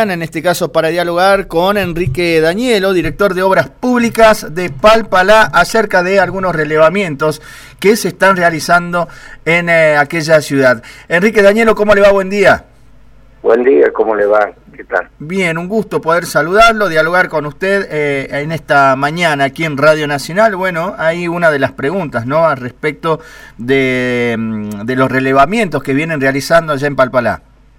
En este caso para dialogar con Enrique Dañelo, director de Obras Públicas de Palpalá, acerca de algunos relevamientos que se están realizando en aquella ciudad. Enrique Dañelo, ¿cómo le va? Buen día. Buen día, ¿cómo le va? ¿Qué tal? Bien, un gusto poder saludarlo, dialogar con usted en esta mañana aquí en Radio Nacional. Bueno, hay una de las preguntas, ¿no?, al respecto de los relevamientos que vienen realizando allá en Palpalá.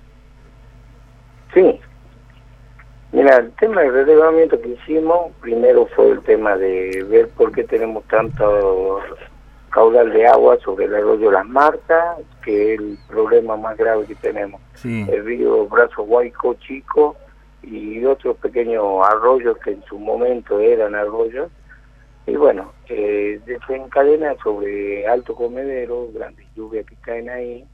Sí. Mira, el tema del relevamiento que hicimos, primero fue el tema de ver por qué tenemos tanto caudal de agua sobre el arroyo Las Martas, que es el problema más grave que tenemos. Sí. El río Brazo Huayco Chico y otros pequeños arroyos que en su momento eran arroyos. Y bueno, desencadena sobre Alto Comedero, grandes lluvias que caen ahí.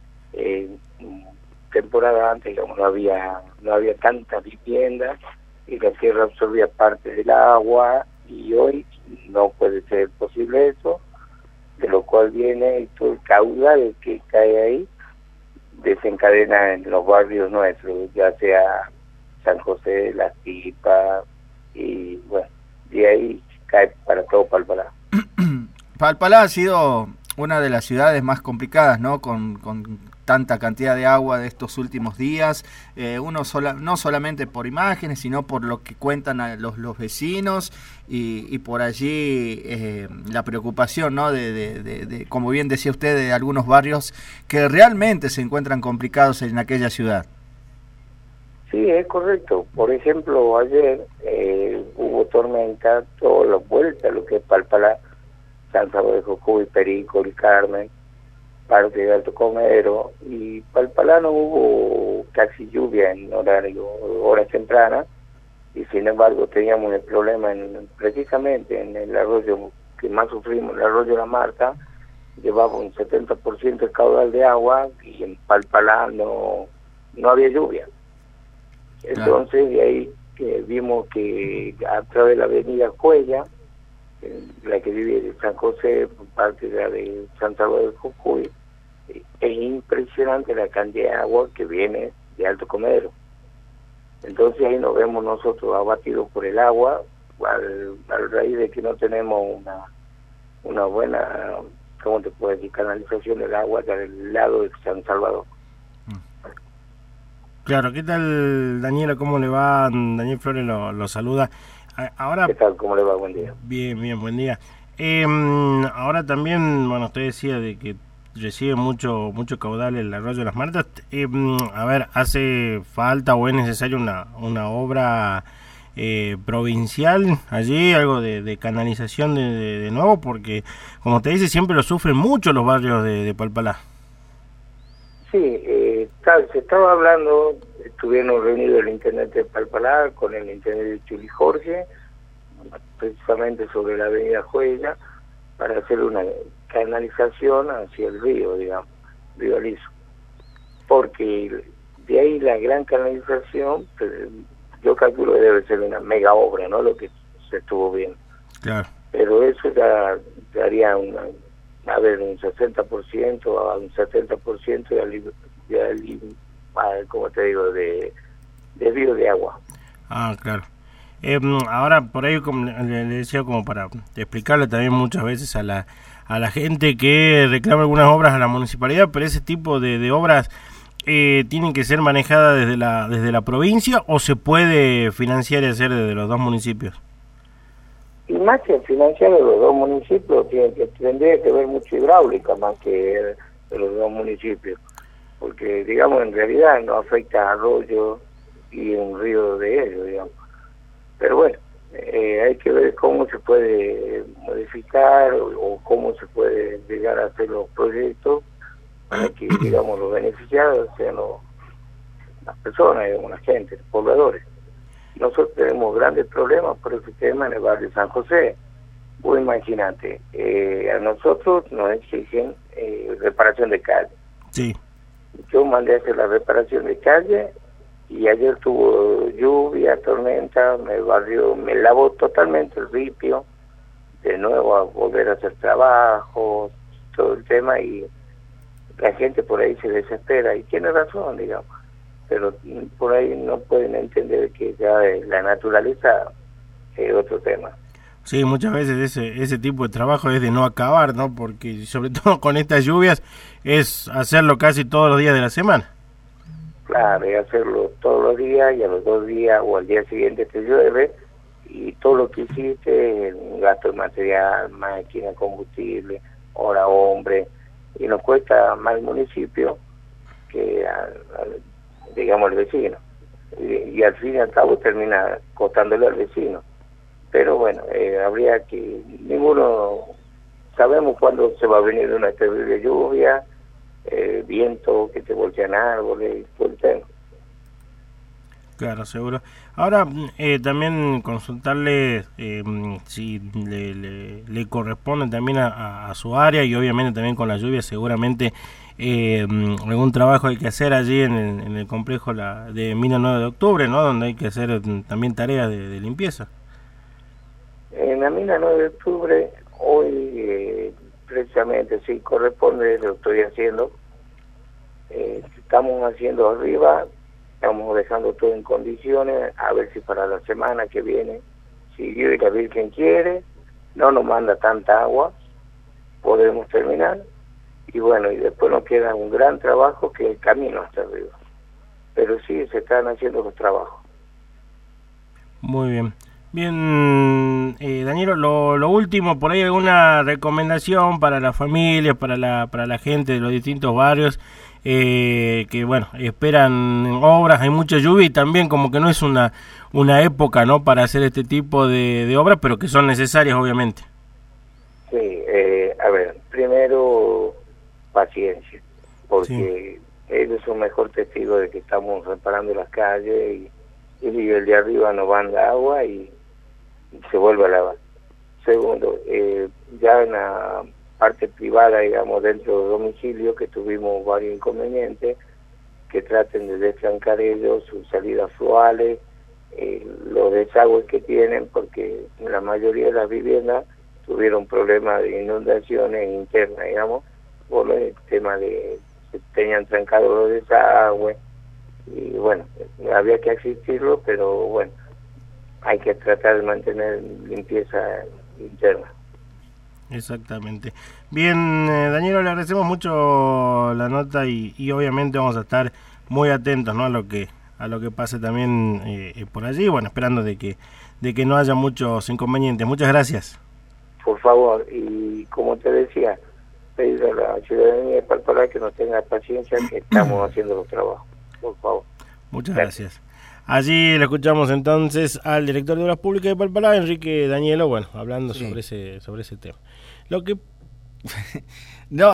Temporada antes, digamos, no había tantas viviendas y la tierra absorbía parte del agua, y hoy no puede ser posible eso, de lo cual viene todo el caudal que cae ahí, desencadena en los barrios nuestros, ya sea San José, Las Tipas, y bueno, de ahí cae para todo Palpalá. Palpalá ha sido una de las ciudades más complicadas, ¿no?, con tanta cantidad de agua de estos últimos días, no solamente por imágenes, sino por lo que cuentan a los vecinos, y por allí la preocupación, ¿no?, de, como bien decía usted, de algunos barrios que realmente se encuentran complicados en aquella ciudad. Sí, es correcto. Por ejemplo, ayer hubo tormenta toda la vuelta, lo que es Palpalá, San Salvador de Jujuy, Perico, El Carmen, parte de Alto Comedero, y Palpalá no hubo casi lluvia en horas tempranas, y sin embargo teníamos el problema precisamente en el arroyo que más sufrimos, el arroyo La Marta, llevaba un 70% de caudal de agua, y en Palpalá no había lluvia. Entonces de ahí vimos que a través de la avenida Cuella, la que vive de San José, parte de la de San Salvador de Jujuy, es impresionante la cantidad de agua que viene de Alto Comedero. Entonces ahí nos vemos nosotros abatidos por el agua, al raíz de que no tenemos una buena, ¿cómo te puedo decir?, canalización del agua del lado de San Salvador. Claro, ¿qué tal, Daniela? ¿Cómo le va? Daniel Flores lo saluda. Ahora, ¿qué tal? ¿Cómo le va? Buen día. Bien, buen día. Ahora también, bueno, usted decía de que recibe mucho caudal el arroyo de Las Martas. A ver, ¿hace falta o es necesaria una obra provincial allí, algo de canalización de nuevo? Porque, como te dice, siempre lo sufren mucho los barrios de Palpalá. Sí, se estaba hablando, estuvieron reunidos el intendente de Palpalá con el intendente de Chuli Jorge, precisamente sobre la avenida Juella, para hacer una canalización hacia el río, digamos, Río Aliso. Porque de ahí la gran canalización, yo calculo que debe ser una mega obra, ¿no?, lo que se estuvo viendo. Claro. Pero eso ya daría un 60% a un 70% como te digo, de río de agua. Ah, claro. Ahora, por ahí, como le decía, como para explicarle también muchas veces a la gente que reclama algunas obras a la municipalidad, pero ese tipo de obras tienen que ser manejadas desde la provincia, ¿o se puede financiar y hacer desde los dos municipios? Y más que financiar de los dos municipios, tendría que ver mucho hidráulica más que de los dos municipios, porque, digamos, en realidad no afecta a arroyo y un río de ellos, digamos. Pero bueno, hay que ver cómo se puede modificar o cómo se puede llegar a hacer los proyectos para que, digamos, los beneficiados sean las personas, digamos, la gente, los pobladores. Nosotros tenemos grandes problemas por ese tema en el barrio San José. Vos imagínate, a nosotros nos exigen reparación de calle. Sí. Yo mandé a hacer la reparación de calle, y ayer tuvo lluvia, tormenta, me lavó totalmente el ripio, de nuevo a volver a hacer trabajo, todo el tema, y la gente por ahí se desespera, y tiene razón, digamos. pero por ahí no pueden entender que ya la naturaleza es otro tema. Sí, muchas veces ese tipo de trabajo es de no acabar, ¿no? Porque sobre todo con estas lluvias es hacerlo casi todos los días de la semana. Claro, y hacerlo todos los días y a los 2 días o al día siguiente te llueve y todo lo que hiciste, gasto de material, máquina, combustible, hora hombre, y nos cuesta más el municipio que digamos al vecino. Y al fin y al cabo termina costándole al vecino. Pero bueno, habría que, ninguno sabemos cuándo se va a venir una terrible lluvia, viento que te voltean árboles y todo el tema. Claro, seguro. Ahora, también consultarle si le corresponde también a su área, y obviamente también con la lluvia seguramente algún trabajo hay que hacer allí en el complejo de Mina 9 de Octubre, ¿no? Donde hay que hacer también tareas de limpieza. En la Mina 9 de Octubre, hoy precisamente sí corresponde, lo estoy haciendo. Estamos haciendo arriba, estamos dejando todo en condiciones, a ver si para la semana que viene, si Dios y la Virgen quiere, no nos manda tanta agua, podemos terminar. Y bueno, y después nos queda un gran trabajo que es el camino hasta arriba. Pero sí, se están haciendo los trabajos. Muy bien. Bien, Danielo, lo último, por ahí alguna recomendación para las familias, para la gente de los distintos barrios que, bueno, esperan obras, hay mucha lluvia y también como que no es una época, ¿no?, para hacer este tipo de obras, pero que son necesarias, obviamente. Sí, a ver, primero, paciencia, porque ellos son mejor testigos de que estamos reparando las calles y el de arriba nos manda agua y se vuelve a lavar. Segundo, ya en la parte privada, digamos, dentro del domicilio, que tuvimos varios inconvenientes, que traten de destrancar ellos sus salidas fluviales, los desagües que tienen, porque la mayoría de las viviendas tuvieron problemas de inundaciones internas, digamos, por el tema de que tenían trancados los desagües, y bueno, había que asistirlo, pero bueno, hay que tratar de mantener limpieza interna. Exactamente. Bien, Danielo, le agradecemos mucho la nota y obviamente vamos a estar muy atentos, ¿no?, a lo que pase también por allí, bueno, esperando de que no haya muchos inconvenientes. Muchas gracias. Por favor, y como te decía, pedir a la ciudadanía de Palpalá que nos tenga paciencia, que estamos haciendo los trabajos, por favor. Muchas gracias. Allí le escuchamos entonces al director de Obras Públicas de Palpalá, Enrique Danielo, bueno, hablando sobre ese tema. Lo que no